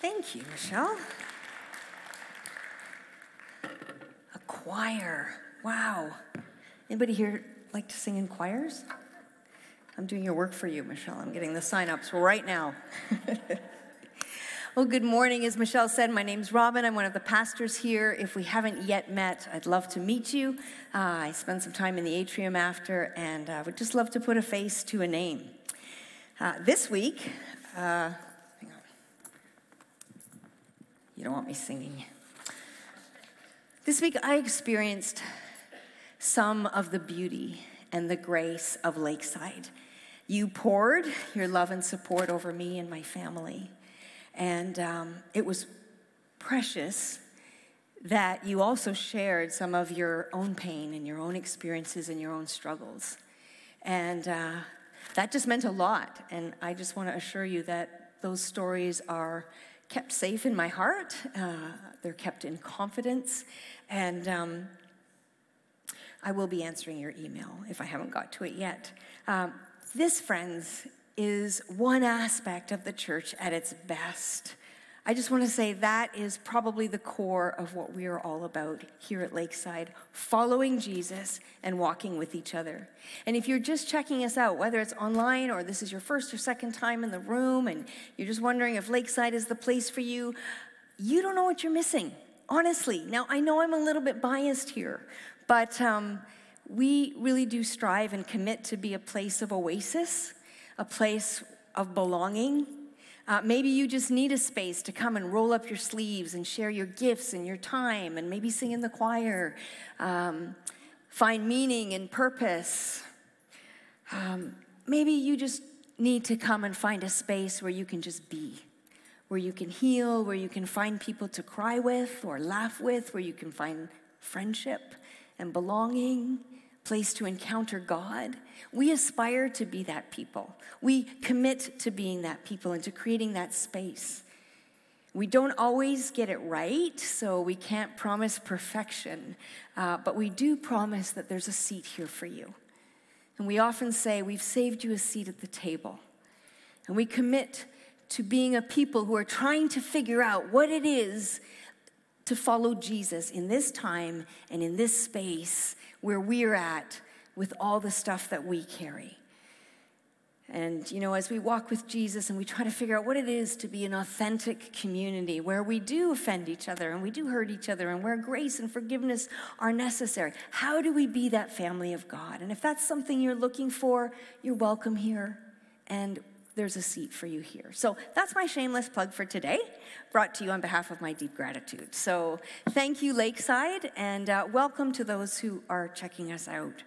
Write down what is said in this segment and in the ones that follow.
Thank you, Michelle. A choir. Wow. Anybody here like to sing in choirs? I'm doing your work for you, Michelle. I'm getting the sign-ups right now. Well, good morning. As Michelle said, my name's Robin. I'm one of the pastors here. If we haven't yet met, I'd love to meet you. I spent some time in the atrium after, and would just love to put a face to a name. This week, hang on. You don't want me singing. This week, I experienced some of the beauty and the grace of Lakeside. You poured your love and support over me and my family. And it was precious that you also shared some of your own pain and your own experiences and your own struggles. And that just meant a lot. And I just want to assure you that those stories are kept safe in my heart. They're kept in confidence. And I will be answering your email if I haven't got to it yet. This, friends, is one aspect of the church at its best. I just want to say that is probably the core of what we are all about here at Lakeside, following Jesus and walking with each other. And if you're just checking us out, whether it's online or this is your first or second time in the room and you're just wondering if Lakeside is the place for you, you don't know what you're missing, honestly. Now, I know I'm a little bit biased here, but we really do strive and commit to be a place of oasis, a place of belonging. Maybe you just need a space to come and roll up your sleeves and share your gifts and your time and maybe sing in the choir, find meaning and purpose. Maybe you just need to come and find a space where you can just be, where you can heal, where you can find people to cry with or laugh with, where you can find friendship and belonging, place to encounter God. We aspire to be that people. We commit to being that people and to creating that space. We don't always get it right, so we can't promise perfection, but we do promise that there's a seat here for you. And we often say, we've saved you a seat at the table. And we commit to being a people who are trying to figure out what it is to follow Jesus in this time and in this space where we're at with all the stuff that we carry. And, you know, as we walk with Jesus and we try to figure out what it is to be an authentic community where we do offend each other and we do hurt each other and where grace and forgiveness are necessary, how do we be that family of God? And if that's something you're looking for, you're welcome here. And there's a seat for you here. So that's my shameless plug for today, brought to you on behalf of my deep gratitude. So thank you, Lakeside, and welcome to those who are checking us out.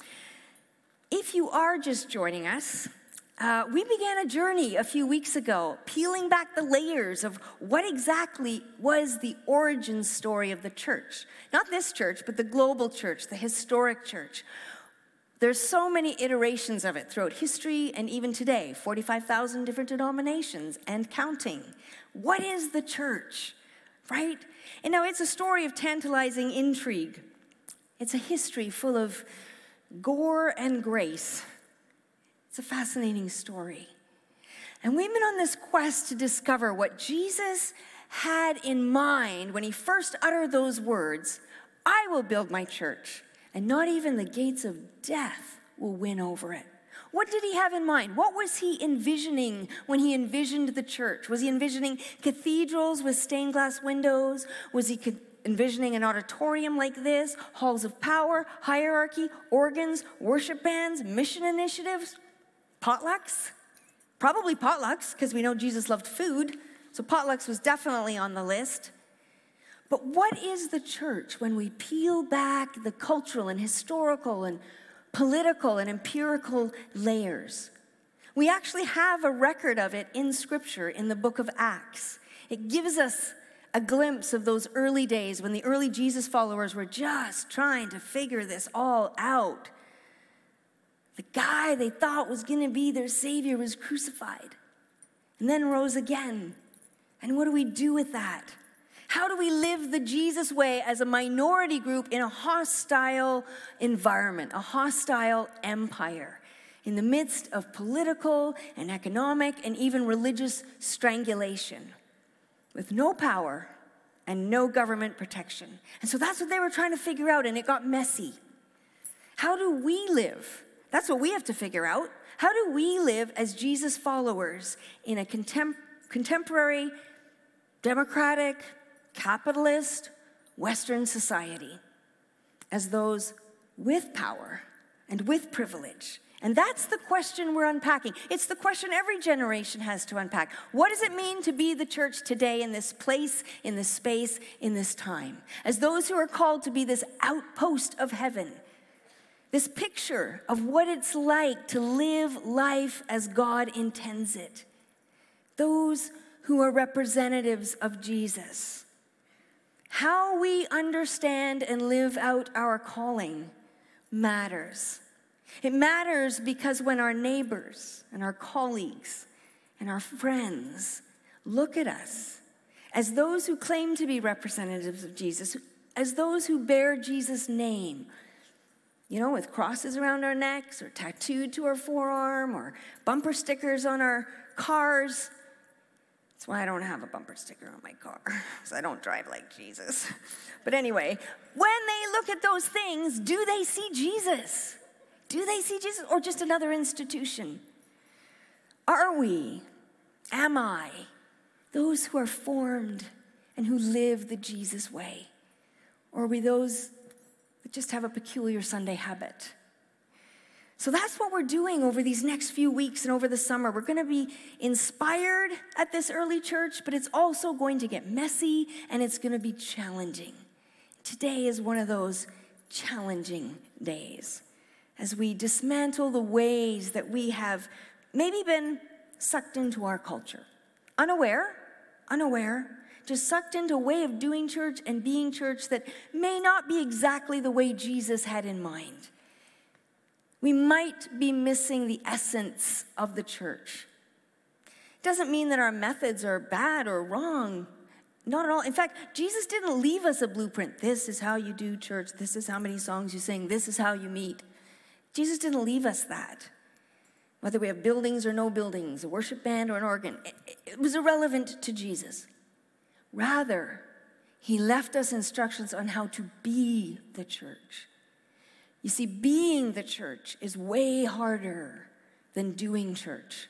If you are just joining us, we began a journey a few weeks ago, peeling back the layers of what exactly was the origin story of the church. Not this church, but the global church, the historic church. There's so many iterations of it throughout history and even today, 45,000 different denominations and counting. What is the church, right? And now it's a story of tantalizing intrigue. It's a history full of gore and grace. It's a fascinating story. And we've been on this quest to discover what Jesus had in mind when he first uttered those words, "I will build my church, and not even the gates of death will win over it." What did he have in mind? What was he envisioning when he envisioned the church? Was he envisioning cathedrals with stained glass windows? Was he envisioning an auditorium like this? Halls of power, hierarchy, organs, worship bands, mission initiatives? Potlucks? Probably potlucks, because we know Jesus loved food. So potlucks was definitely on the list. But what is the church when we peel back the cultural and historical and political and empirical layers? We actually have a record of it in Scripture in the book of Acts. It gives us a glimpse of those early days when the early Jesus followers were just trying to figure this all out. The guy they thought was going to be their Savior was crucified and then rose again. And what do we do with that? How do we live the Jesus way as a minority group in a hostile environment, a hostile empire, in the midst of political and economic and even religious strangulation? with no power and no government protection. And so that's what they were trying to figure out, and it got messy. How do we live? That's what we have to figure out. How do we live as Jesus followers in a contemporary, democratic, capitalist, Western society as those with power and with privilege? And that's the question we're unpacking. It's the question every generation has to unpack. What does it mean to be the church today in this place, in this space, in this time? As those who are called to be this outpost of heaven, this picture of what it's like to live life as God intends it. Those who are representatives of Jesus. How we understand and live out our calling matters. It matters because when our neighbors and our colleagues and our friends look at us as those who claim to be representatives of Jesus, as those who bear Jesus' name, you know, with crosses around our necks or tattooed to our forearm or bumper stickers on our cars. That's why I don't have a bumper sticker on my car, because I don't drive like Jesus. But anyway, when they look at those things, do they see Jesus? Do they see Jesus or just another institution? Are we, am I, those who are formed and who live the Jesus way? Or are we those that just have a peculiar Sunday habit? So that's what we're doing over these next few weeks and over the summer. We're going to be inspired at this early church, but it's also going to get messy and it's going to be challenging. Today is one of those challenging days as we dismantle the ways that we have maybe been sucked into our culture. Unaware, just sucked into a way of doing church and being church that may not be exactly the way Jesus had in mind. We might be missing the essence of the church. It doesn't mean that our methods are bad or wrong. Not at all. In fact, Jesus didn't leave us a blueprint. This is how you do church. This is how many songs you sing. This is how you meet. Jesus didn't leave us that. Whether we have buildings or no buildings, a worship band or an organ, it was irrelevant to Jesus. Rather, he left us instructions on how to be the church. You see, being the church is way harder than doing church.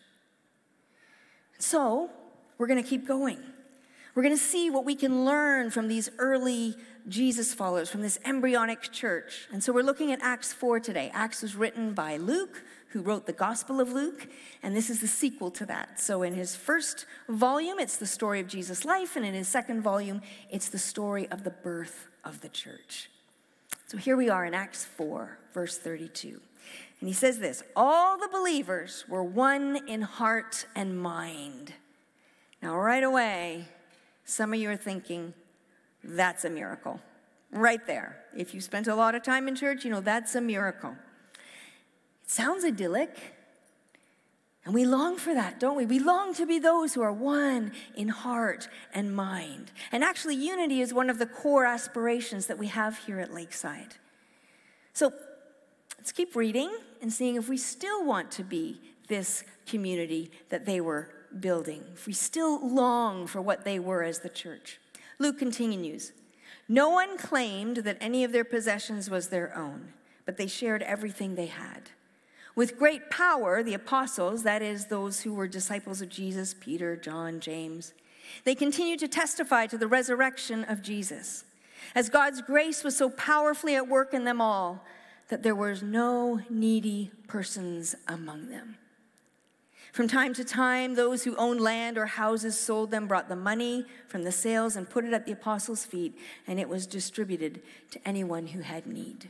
So, we're going to keep going. We're going to see what we can learn from these early Jesus followers, from this embryonic church. And so we're looking at Acts 4 today. Acts was written by Luke, who wrote the Gospel of Luke, and this is the sequel to that. So in his first volume, it's the story of Jesus' life, and in his second volume, it's the story of the birth of the church. So here we are in Acts 4, verse 32. And he says this, all the believers were one in heart and mind. Now right away, some of you are thinking, that's a miracle. Right there. If you spent a lot of time in church, you know that's a miracle. It sounds idyllic. And we long for that, don't we? We long to be those who are one in heart and mind. And actually, unity is one of the core aspirations that we have here at Lakeside. So let's keep reading and seeing if we still want to be this community that they were building, if we still long for what they were as the church. Luke continues, no one claimed that any of their possessions was their own, but they shared everything they had. With great power, the apostles, that is, those who were disciples of Jesus, Peter, John, James, they continued to testify to the resurrection of Jesus, as God's grace was so powerfully at work in them all that there was no needy persons among them. From time to time, those who owned land or houses sold them, brought the money from the sales and put it at the apostles' feet, and it was distributed to anyone who had need.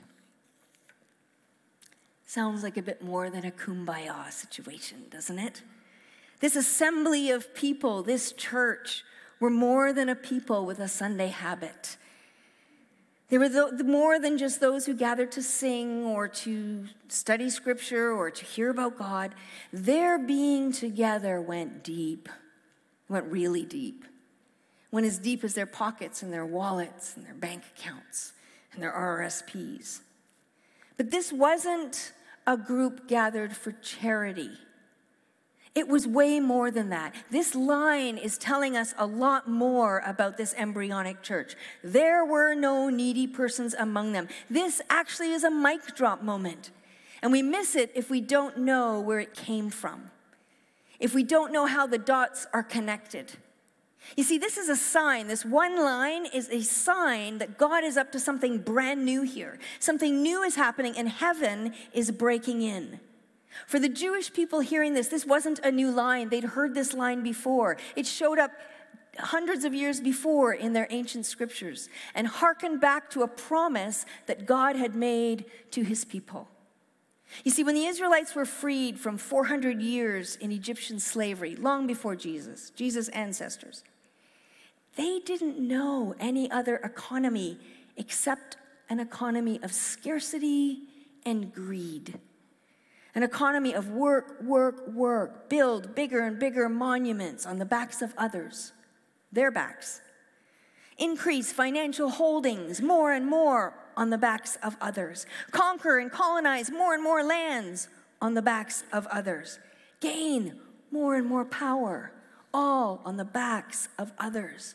Sounds like a bit more than a kumbaya situation, doesn't it? This assembly of people, this church, were more than a people with a Sunday habit. They were more than just those who gathered to sing or to study scripture or to hear about God. Their being together went deep, went really deep. Went as deep as their pockets and their wallets and their bank accounts and their RRSPs. But this wasn't a group gathered for charity. It was way more than that. This line is telling us a lot more about this embryonic church. There were no needy persons among them. This actually is a mic drop moment. And we miss it if we don't know where it came from, if we don't know how the dots are connected. You see, this is a sign. This one line is a sign that God is up to something brand new here. Something new is happening, and heaven is breaking in. For the Jewish people hearing this, this wasn't a new line. They'd heard this line before. It showed up hundreds of years before in their ancient scriptures and hearkened back to a promise that God had made to his people. You see, when the Israelites were freed from 400 years in Egyptian slavery, long before Jesus' ancestors, they didn't know any other economy except an economy of scarcity and greed. An economy of work, work, work, build bigger and bigger monuments on the backs of others, their backs. Increase financial holdings more and more on the backs of others. Conquer and colonize more and more lands on the backs of others. Gain more and more power, all on the backs of others.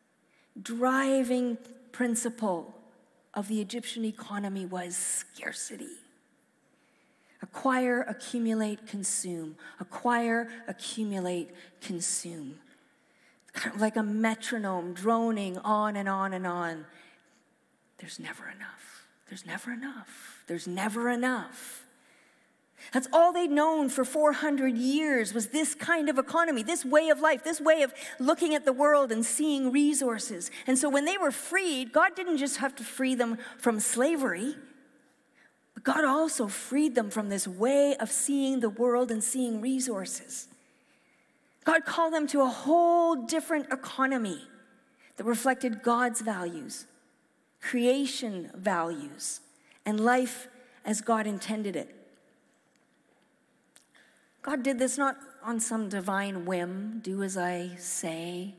Driving principle of the Egyptian economy was scarcity. Acquire, accumulate, consume. Acquire, accumulate, consume. Kind of like a metronome droning on and on and on. There's never enough. There's never enough. There's never enough. That's all they'd known for 400 years was this kind of economy, this way of life, this way of looking at the world and seeing resources. And so when they were freed, God didn't just have to free them from slavery. God also freed them from this way of seeing the world and seeing resources. God called them to a whole different economy that reflected God's values, creation values, and life as God intended it. God did this not on some divine whim, do as I say.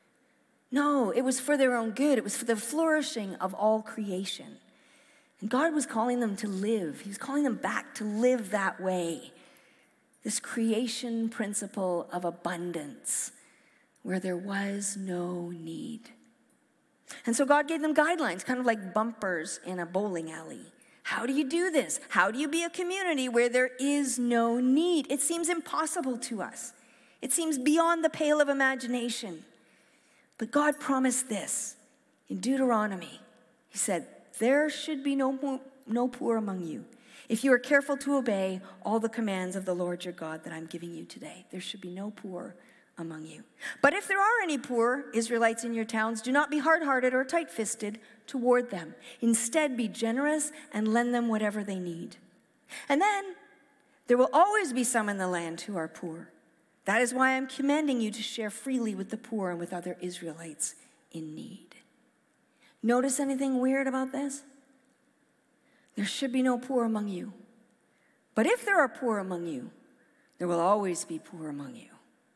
No, it was for their own good. It was for the flourishing of all creation. And God was calling them to live. He was calling them back to live that way. This creation principle of abundance where there was no need. And so God gave them guidelines, kind of like bumpers in a bowling alley. How do you do this? How do you be a community where there is no need? It seems impossible to us. It seems beyond the pale of imagination. But God promised this in Deuteronomy. He said, there should be no poor among you. If you are careful to obey all the commands of the Lord your God that I'm giving you today, there should be no poor among you. But if there are any poor Israelites in your towns, do not be hard-hearted or tight-fisted toward them. Instead, be generous and lend them whatever they need. And then there will always be some in the land who are poor. That is why I'm commanding you to share freely with the poor and with other Israelites in need. Notice anything weird about this? There should be no poor among you. But if there are poor among you, there will always be poor among you.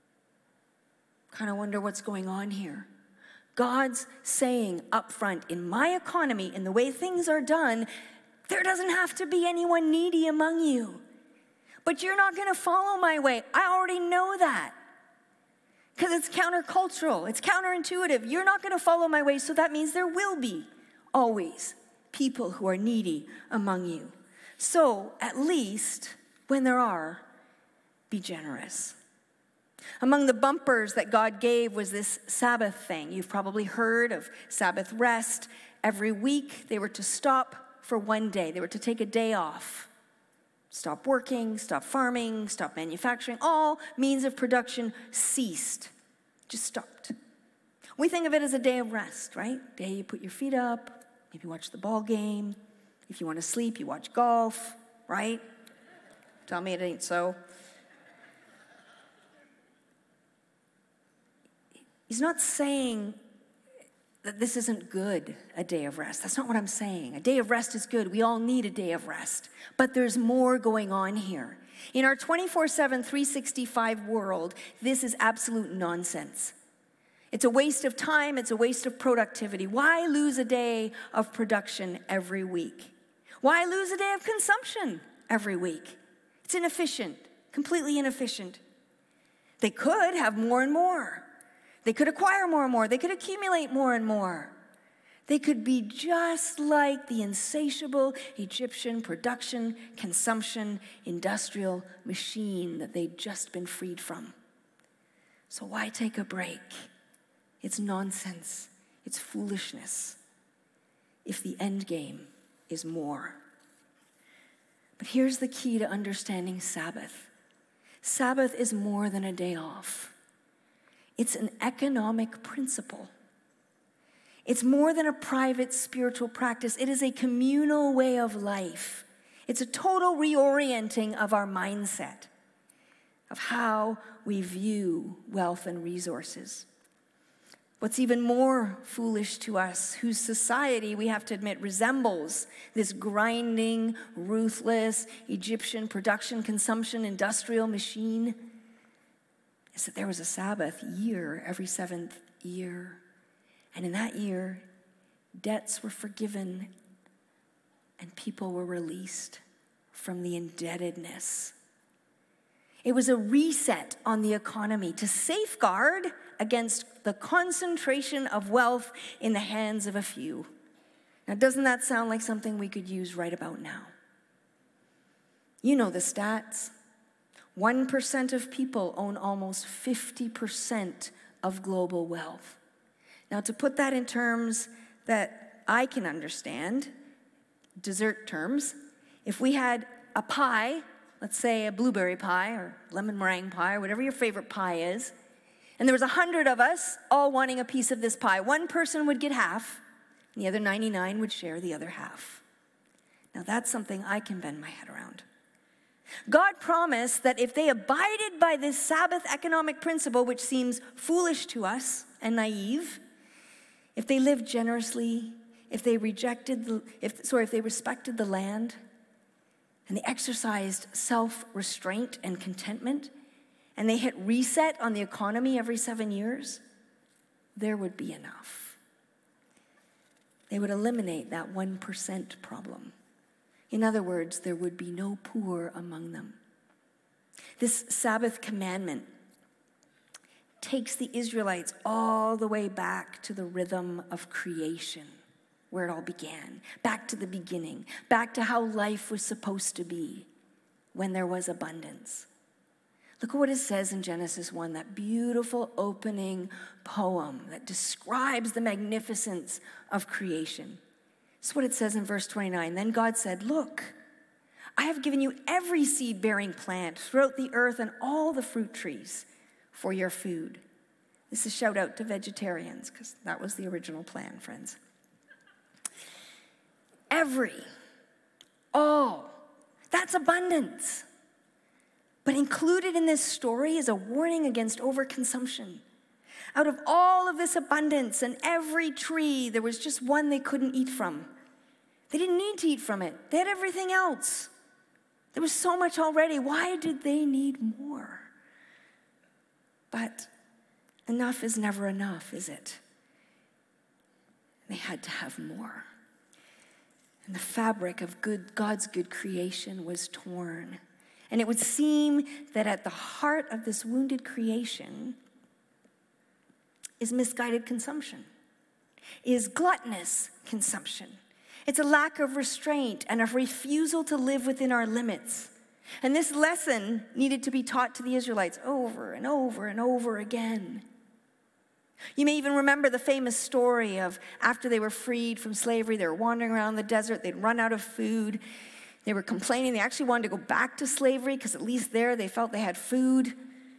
Kind of wonder what's going on here. God's saying up front, in my economy, in the way things are done, there doesn't have to be anyone needy among you. But you're not going to follow my way. I already know that. Because it's countercultural. It's counterintuitive. You're not going to follow my way, so that means there will be always people who are needy among you. So, at least, when there are, be generous. Among the bumpers that God gave was this Sabbath thing. You've probably heard of Sabbath rest. Every week, they were to stop for one day. They were to take a day off. Stop working, stop farming, stop manufacturing. All means of production ceased, just stopped. We think of it as a day of rest, right? Day you put your feet up, maybe watch the ball game. If you want to sleep, you watch golf, right? Tell me it ain't so. He's not saying that this isn't good, a day of rest. That's not what I'm saying. A day of rest is good. We all need a day of rest. But there's more going on here. In our 24/7, 365 world, this is absolute nonsense. It's a waste of time. It's a waste of productivity. Why lose a day of production every week? Why lose a day of consumption every week? It's inefficient, completely inefficient. They could have more and more. They could acquire more and more. They could accumulate more and more. They could be just like the insatiable Egyptian production, consumption, industrial machine that they'd just been freed from. So why take a break? It's nonsense. It's foolishness if the end game is more. But here's the key to understanding Sabbath. Sabbath is more than a day off. It's an economic principle. It's more than a private spiritual practice. It is a communal way of life. It's a total reorienting of our mindset, of how we view wealth and resources. What's even more foolish to us, whose society, we have to admit, resembles this grinding, ruthless Egyptian production, consumption, industrial machine, is that there was a Sabbath year every seventh year. And in that year, debts were forgiven and people were released from the indebtedness. It was a reset on the economy to safeguard against the concentration of wealth in the hands of a few. Now, doesn't that sound like something we could use right about now? You know the stats. 1% of people own almost 50% of global wealth. Now, to put that in terms that I can understand, dessert terms, if we had a pie, let's say a blueberry pie or lemon meringue pie or whatever your favorite pie is, and there was 100 of us all wanting a piece of this pie, one person would get half, and the other 99 would share the other half. Now, that's something I can bend my head around. God promised that if they abided by this Sabbath economic principle, which seems foolish to us and naive, if they lived generously, if they respected the land, and they exercised self-restraint and contentment, and they hit reset on the economy every 7 years, there would be enough. They would eliminate that 1% problem. In other words, there would be no poor among them. This Sabbath commandment takes the Israelites all the way back to the rhythm of creation, where it all began, back to the beginning, back to how life was supposed to be when there was abundance. Look at what it says in Genesis 1, that beautiful opening poem that describes the magnificence of creation. That's what it says in verse 29. Then God said, "Look, I have given you every seed-bearing plant throughout the earth and all the fruit trees for your food." This is a shout out to vegetarians, because that was the original plan, friends. All, that's abundance. But included in this story is a warning against overconsumption. Out of all of this abundance and every tree, there was just one they couldn't eat from. They didn't need to eat from it. They had everything else. There was so much already. Why did they need more? But enough is never enough, is it? They had to have more. And the fabric of God's good creation was torn. And it would seem that at the heart of this wounded creation is misguided consumption, is gluttonous consumption. It's a lack of restraint and a refusal to live within our limits. And this lesson needed to be taught to the Israelites over and over and over again. You may even remember the famous story of after they were freed from slavery, they were wandering around the desert, they'd run out of food, they were complaining, they actually wanted to go back to slavery because at least there they felt they had food.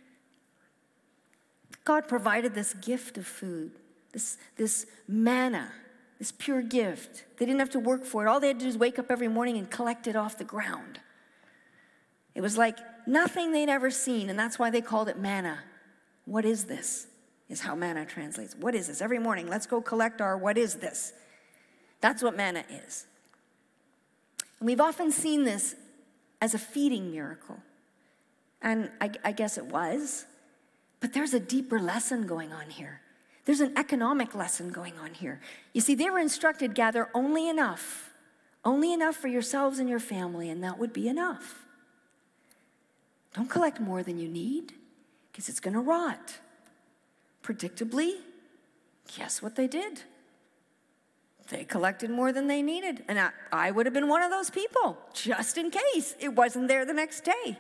God provided this gift of food, this manna, this pure gift. They didn't have to work for it. All they had to do was wake up every morning and collect it off the ground. It was like nothing they'd ever seen, and that's why they called it manna. What is this? Is how manna translates. What is this? Every morning, let's go collect our what is this? That's what manna is. And we've often seen this as a feeding miracle. And I guess it was. But there's a deeper lesson going on here. There's an economic lesson going on here. You see, they were instructed, gather only enough for yourselves and your family, and that would be enough. Don't collect more than you need. because it's going to rot. Predictably, guess what they did? They collected more than they needed. And I would have been one of those people, just in case it wasn't there the next day.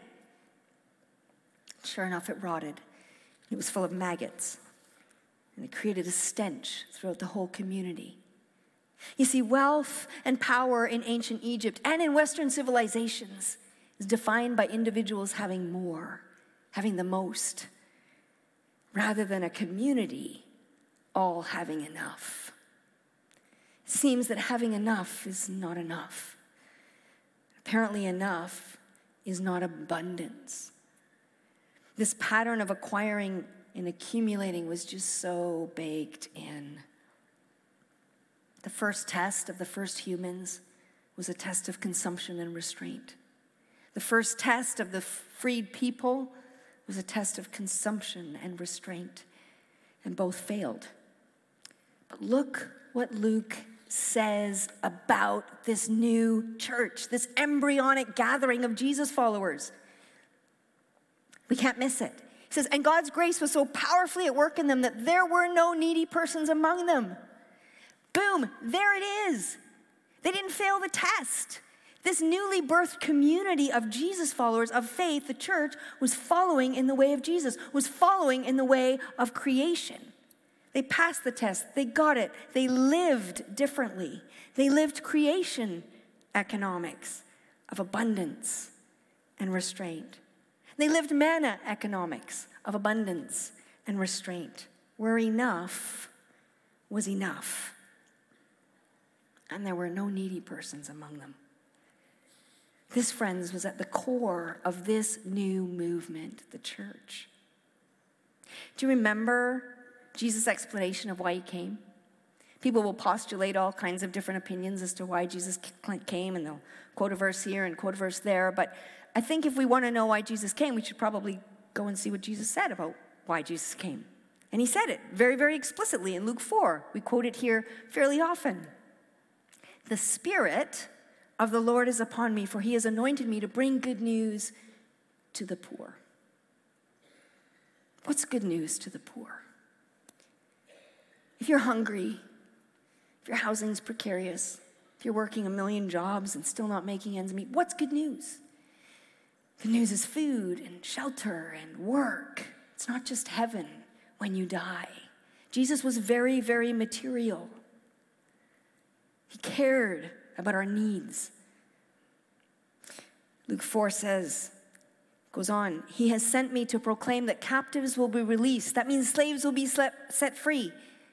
Sure enough, it rotted. It was full of maggots. And it created a stench throughout the whole community. You see, wealth and power in ancient Egypt and in Western civilizations is defined by individuals having more, having the most, rather than a community all having enough. It seems that having enough is not enough. Apparently, enough is not abundance. This pattern of acquiring and accumulating was just so baked in. The first test of the first humans was a test of consumption and restraint. The first test of the freed people was a test of consumption and restraint, and both failed. But look what Luke says about this new church, this embryonic gathering of Jesus followers. We can't miss it. He says, and God's grace was so powerfully at work in them that there were no needy persons among them. Boom, there it is. They didn't fail the test. This newly birthed community of Jesus followers of faith, the church, was following in the way of Jesus, was following in the way of creation. They passed the test. They got it. They lived differently. They lived creation economics of abundance and restraint. They lived manna economics of abundance and restraint, where enough was enough. And there were no needy persons among them. This, friends, was at the core of this new movement, the church. Do you remember Jesus' explanation of why he came? People will postulate all kinds of different opinions as to why Jesus came, and they'll quote a verse here and quote a verse there. But I think if we want to know why Jesus came, we should probably go and see what Jesus said about why Jesus came. And he said it very, very explicitly in Luke 4. We quote it here fairly often. The Spirit of the Lord is upon me, for he has anointed me to bring good news to the poor. What's good news to the poor? If you're hungry, if your housing's precarious, if you're working a million jobs and still not making ends meet, what's good news? Good news is food and shelter and work. It's not just heaven when you die. Jesus was very, very material. He cared about our needs. Luke 4 goes on, he has sent me to proclaim that captives will be released. That means slaves will be set free.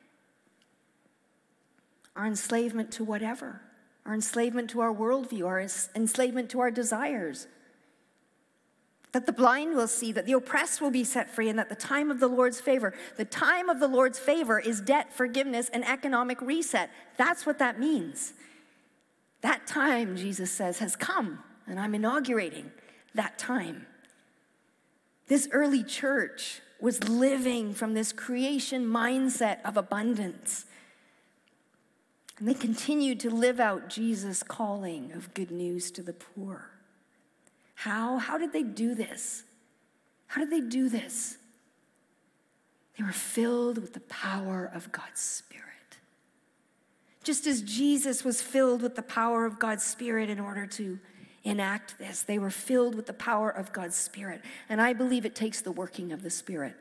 Our enslavement to whatever. Our enslavement to our worldview. Our enslavement to our desires. That the blind will see, that the oppressed will be set free, and that the time of the Lord's favor. The time of the Lord's favor is debt forgiveness and economic reset. That's what that means. That time, Jesus says, has come, and I'm inaugurating that time. This early church was living from this creation mindset of abundance. And they continued to live out Jesus' calling of good news to the poor. How? How did they do this? How did they do this? They were filled with the power of God's Spirit. Just as Jesus was filled with the power of God's Spirit in order to enact this, they were filled with the power of God's Spirit. And I believe it takes the working of the Spirit.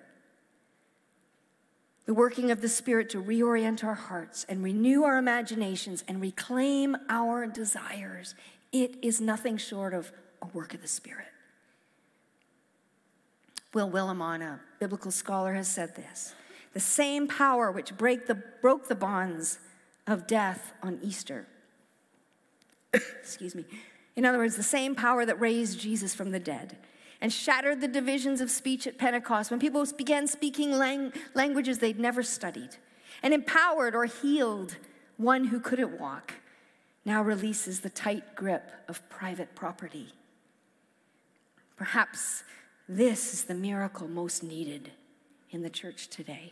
The working of the Spirit to reorient our hearts and renew our imaginations and reclaim our desires. It is nothing short of a work of the Spirit. Will Willimon, a biblical scholar, has said this. The same power which broke the bonds of death on Easter. Excuse me. In other words, the same power that raised Jesus from the dead and shattered the divisions of speech at Pentecost when people began speaking languages they'd never studied and empowered or healed one who couldn't walk, now releases the tight grip of private property. Perhaps this is the miracle most needed in the church today.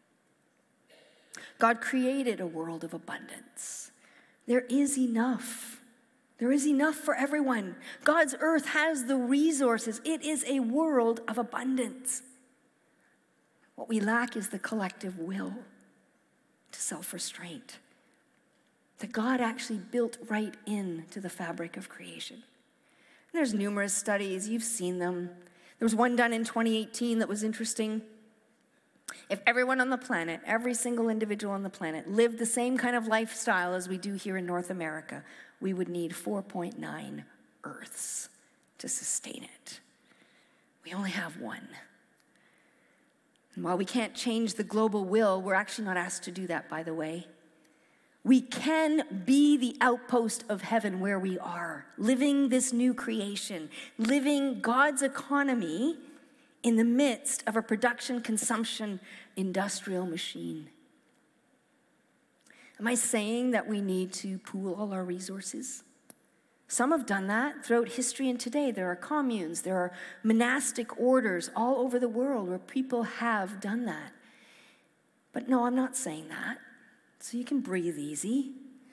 God created a world of abundance. There is enough. There is enough for everyone. God's earth has the resources. It is a world of abundance. What we lack is the collective will to self-restraint that God actually built right into the fabric of creation. And there's numerous studies, you've seen them. There was one done in 2018 that was interesting. If everyone on the planet, every single individual on the planet, lived the same kind of lifestyle as we do here in North America, we would need 4.9 Earths to sustain it. We only have one. And while we can't change the global will, we're actually not asked to do that, by the way. We can be the outpost of heaven where we are, living this new creation, living God's economy in the midst of a production, consumption, industrial machine. Am I saying that we need to pool all our resources? Some have done that throughout history and today. There are communes, there are monastic orders all over the world where people have done that. But no, I'm not saying that. So you can breathe easy.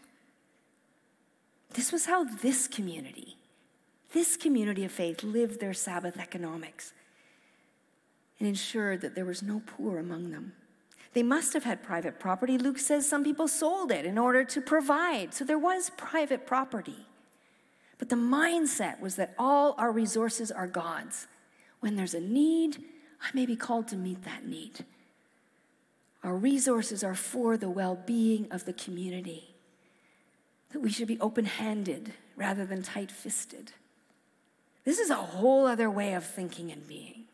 This was how this community of faith lived their Sabbath economics and ensured that there was no poor among them. They must have had private property. Luke says some people sold it in order to provide. So there was private property. But the mindset was that all our resources are God's. When there's a need, I may be called to meet that need. Our resources are for the well-being of the community. That we should be open-handed rather than tight-fisted. This is a whole other way of thinking and being.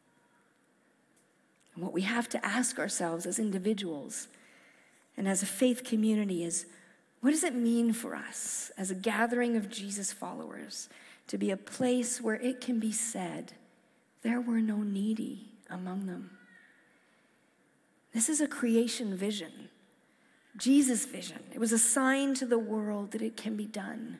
And what we have to ask ourselves as individuals and as a faith community is, what does it mean for us as a gathering of Jesus followers to be a place where it can be said, there were no needy among them? This is a creation vision, Jesus' vision. It was a sign to the world that it can be done.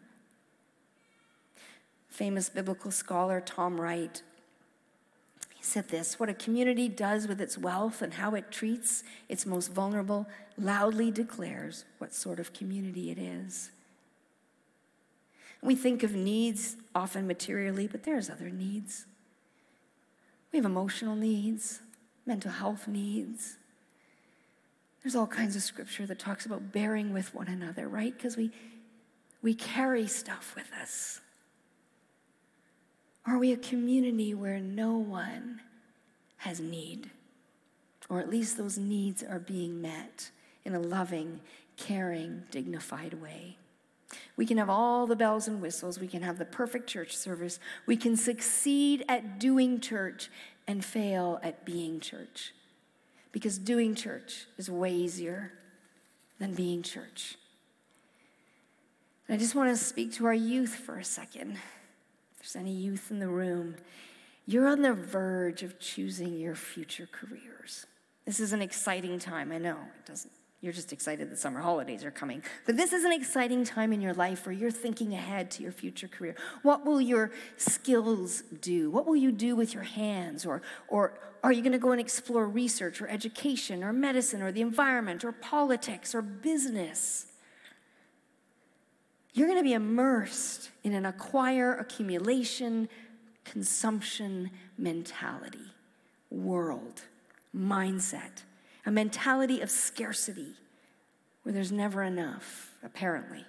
Famous biblical scholar Tom Wright, he said this: what a community does with its wealth and how it treats its most vulnerable loudly declares what sort of community it is. We think of needs often materially, but there's other needs. We have emotional needs, mental health needs. There's all kinds of scripture that talks about bearing with one another, right? Because we carry stuff with us. Are we a community where no one has need? Or at least those needs are being met in a loving, caring, dignified way. We can have all the bells and whistles. We can have the perfect church service. We can succeed at doing church and fail at being church. Because doing church is way easier than being church. And I just want to speak to our youth for a second. If there's any youth in the room, you're on the verge of choosing your future careers. This is an exciting time. I know it doesn't. You're just excited that summer holidays are coming. But this is an exciting time in your life where you're thinking ahead to your future career. What will your skills do? What will you do with your hands? Or are you going to go and explore research or education or medicine or the environment or politics or business? You're going to be immersed in an acquire, accumulation, consumption mentality, world, mindset. A mentality of scarcity where there's never enough, apparently.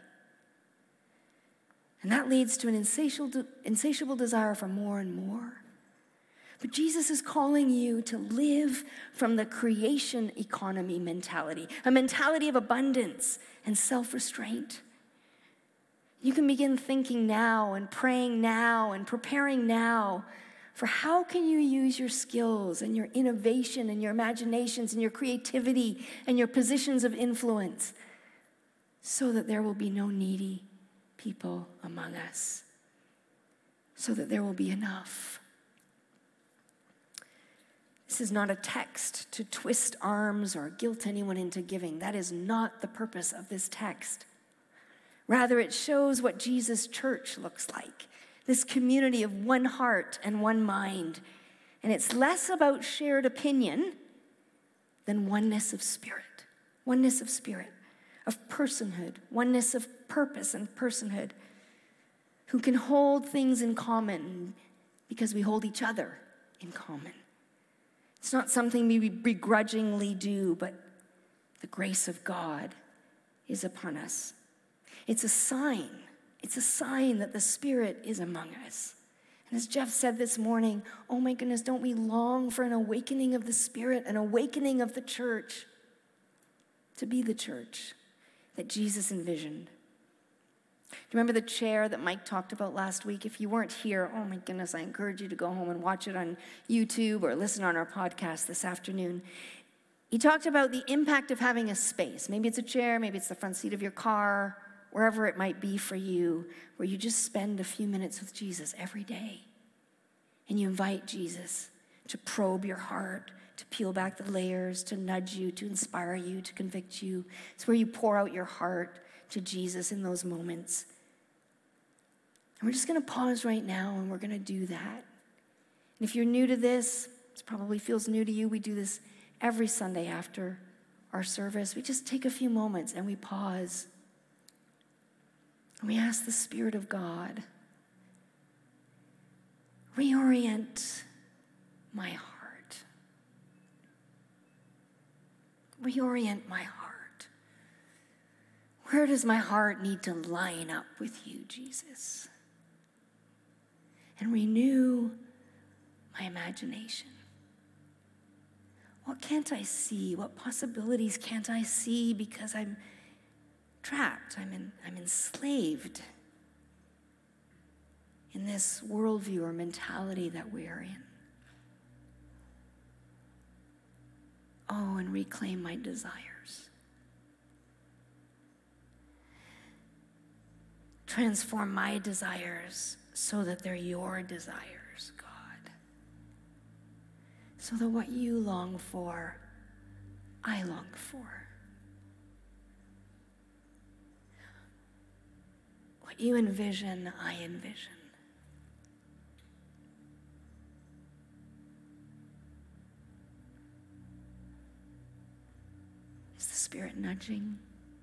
And that leads to an insatiable desire for more and more. But Jesus is calling you to live from the creation economy mentality, a mentality of abundance and self-restraint. You can begin thinking now and praying now and preparing now for how can you use your skills and your innovation and your imaginations and your creativity and your positions of influence so that there will be no needy people among us, so that there will be enough. This is not a text to twist arms or guilt anyone into giving. That is not the purpose of this text. Rather, it shows what Jesus' church looks like. This community of one heart and one mind. And it's less about shared opinion than oneness of spirit, of personhood, oneness of purpose and personhood, who can hold things in common because we hold each other in common. It's not something we begrudgingly do, but the grace of God is upon us. It's a sign. It's a sign that the Spirit is among us. And as Jeff said this morning, oh my goodness, don't we long for an awakening of the Spirit, an awakening of the church to be the church that Jesus envisioned? Do you remember the chair that Mike talked about last week? If you weren't here, oh my goodness, I encourage you to go home and watch it on YouTube or listen on our podcast this afternoon. He talked about the impact of having a space. Maybe it's a chair, maybe it's the front seat of your car, wherever it might be for you, where you just spend a few minutes with Jesus every day. And you invite Jesus to probe your heart, to peel back the layers, to nudge you, to inspire you, to convict you. It's where you pour out your heart to Jesus in those moments. And we're just going to pause right now, and we're going to do that. And if you're new to this, it probably feels new to you. We do this every Sunday after our service. We just take a few moments and we pause. And we ask the Spirit of God, reorient my heart. Reorient my heart. Where does my heart need to line up with you, Jesus? And renew my imagination. What can't I see? What possibilities can't I see because I'm trapped, I'm enslaved in this worldview or mentality that we are in? Oh, and reclaim my desires. Transform my desires so that they're your desires, God. So that what you long for, I long for. What you envision, I envision. Is the Spirit nudging?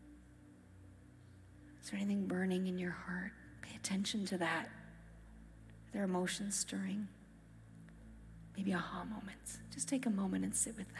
Is there anything burning in your heart? Pay attention to that. Are there emotions stirring? Maybe aha moments. Just take a moment and sit with that.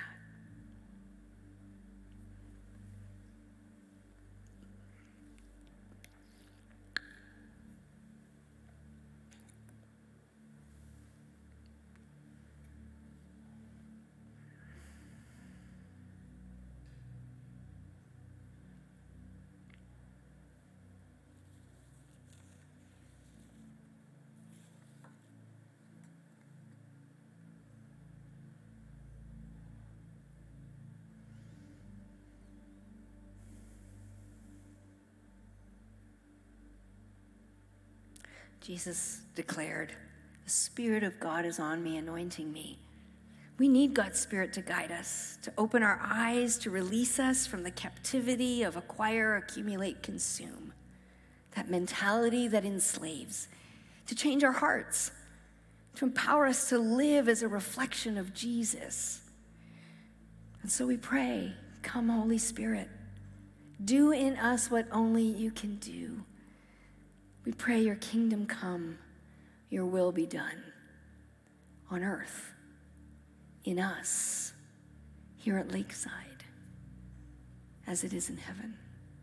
Jesus declared, "The Spirit of God is on me, anointing me." We need God's Spirit to guide us, to open our eyes, to release us from the captivity of acquire, accumulate, consume. That mentality that enslaves, to change our hearts, to empower us to live as a reflection of Jesus. And so we pray, come Holy Spirit, do in us what only you can do. We pray your kingdom come, your will be done on earth, in us, here at Lakeside, as it is in heaven.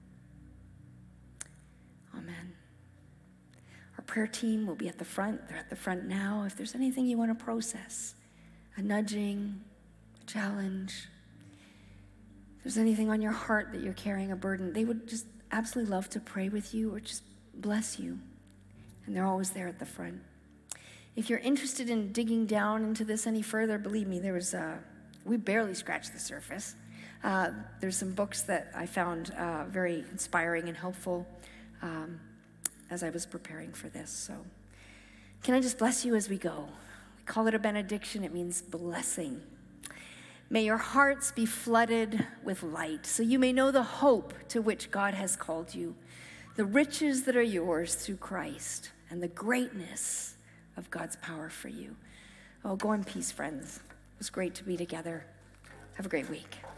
Amen. Our prayer team will be at the front. They're at the front now. If there's anything you want to process, a nudging, a challenge, if there's anything on your heart that you're carrying a burden, they would just absolutely love to pray with you or just bless you. And they're always there at the front. If you're interested in digging down into this any further, believe me, we barely scratched the surface. There's some books that I found very inspiring and helpful as I was preparing for this. So can I just bless you as we go? We call it a benediction. It means blessing. May your hearts be flooded with light, so you may know the hope to which God has called you, the riches that are yours through Christ, and the greatness of God's power for you. Oh, go in peace, friends. It was great to be together. Have a great week.